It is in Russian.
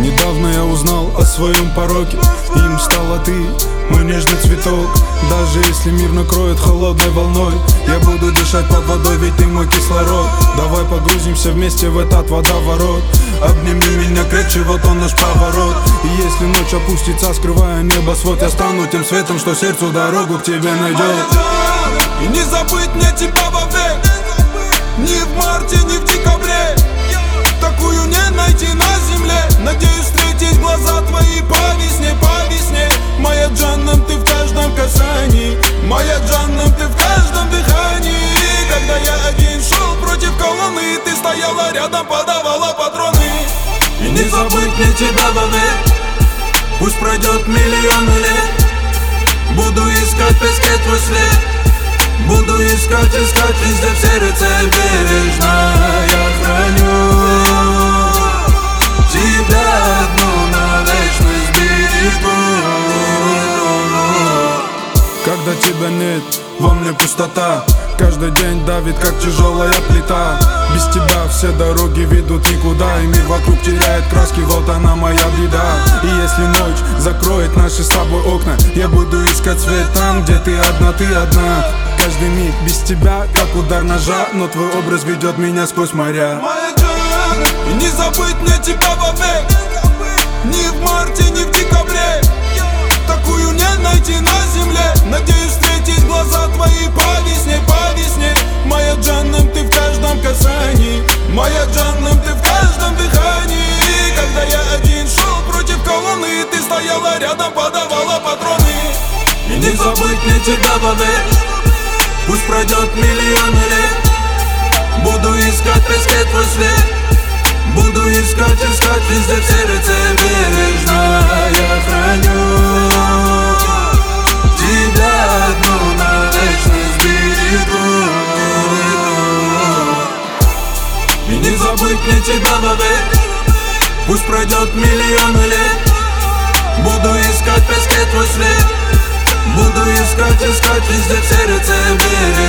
Недавно я узнал о своем пороке, им стала ты, мой нежный цветок. Даже если мир накроет холодной волной, я буду дышать под водой, ведь ты мой кислород. Давай погрузимся вместе в этот водоворот. Обними меня крепче, вот он наш поворот. И если ночь опустится, скрывая небосвод, я стану тем светом, что сердцу дорогу к тебе найдет. И не забыть мне тебя вовек, ни в марте, ни в декабре. Такую не найти на земле. Надеюсь встретить глаза твои по весне, по весне. Моя Джанна, ты в каждом касании, моя Джанна, ты в каждом дыхании. Когда я один шел против колонны, ты стояла рядом, подавала патроны. И не забыть мне тебя вовек, пусть пройдет миллионы лет. Буду искать в песке твой след, буду искать, искать везде в сердце бережно. Я храню тебя одну на вечность берегу. Когда тебя нет, во мне пустота. Каждый день давит, как тяжелая плита. Без тебя все дороги ведут никуда, и мир вокруг теряет краски, вот она моя беда. И если ночь закроет наши с тобой окна, я буду искать свет там, где ты одна, ты одна. Каждый миг без тебя, как удар ножа, но твой образ ведет меня сквозь моря. Моя Джанна, и не забыть мне тебя вовек, ни в марте, ни в декабре. Такую не найти на земле. Надеюсь встретить глаза твои по весне, по весне. Моя Джанна, ты в каждом касании, моя Джанна, ты в каждом дыхании. Когда я один шел против колонны, ты стояла рядом, подавала патроны. И не забыть мне тебя вовек, пусть пройдет миллионы лет. Буду искать в песке твой след, буду искать, искать везде в сердце бережно. Я храню тебя одну на вечность берегу. И не забыть мне тебя вовек, пусть пройдет миллионы лет. Буду искать в песке твой след, буду искать, искать везде в сердце бережно.